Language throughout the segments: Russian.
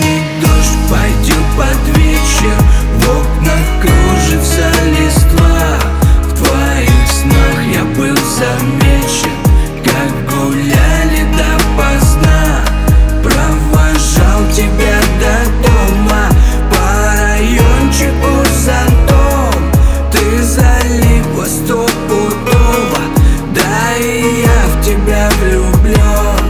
Летний дождь пойдет под вечер, в окнах кружится листва. В твоих снах я был замечен, как гуляли допоздна. Провожал тебя до дома, по райончику зонтом. Ты залипла стопудово, да и я в тебя влюблен.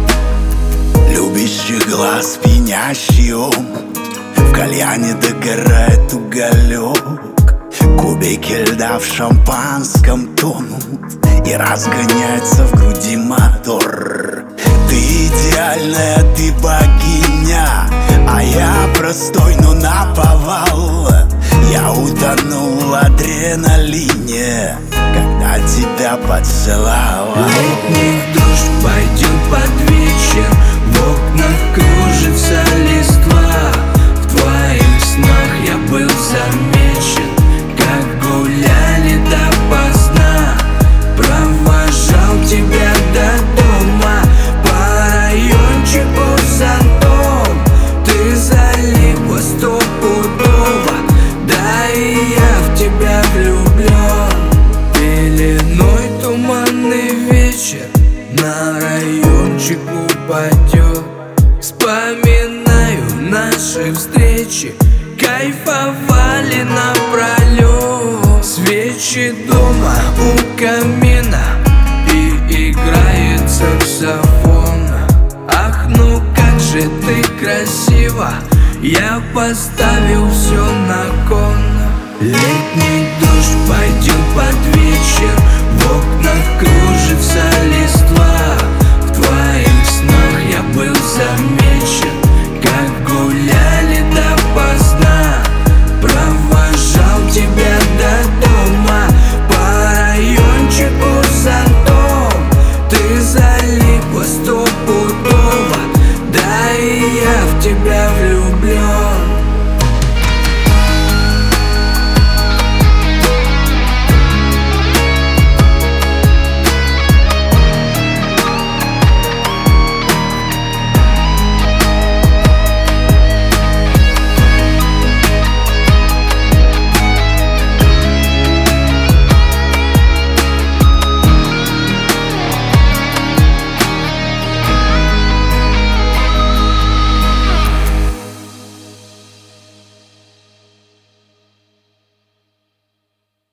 Любящий глаз, пьянящий ум, в кальяне догорает уголек. Кубики льда в шампанском тонут, и разгоняется в груди мотор. Ты идеальная, ты богиня, а я простой, но наповал. Я утонул в адреналине, когда тебя поцеловал. Летний дождь пойдет под вечер, в окнах кружится листва. В твоих снах я был замечен, как гуляли допоздна. Провожал тебя до дома, по райончику зонтом. Ты залипла стопудово, да и я в тебя влюблен. Пеленой туманный вечер на райончик упадет. Вспоминаю наши встречи, кайфовали напролет. Свечи дома у камина, и играет саксофон. Ах, ну как же ты красива, я поставил все на кон. Летний дождь пойдет под вечер, в окнах кружится листва. В твоих снах я был замечен, как гуляли допоздна. Провожал тебя до дома, по райончику зонтом. Ты залипла стопудово, да и я в тебя влюблен.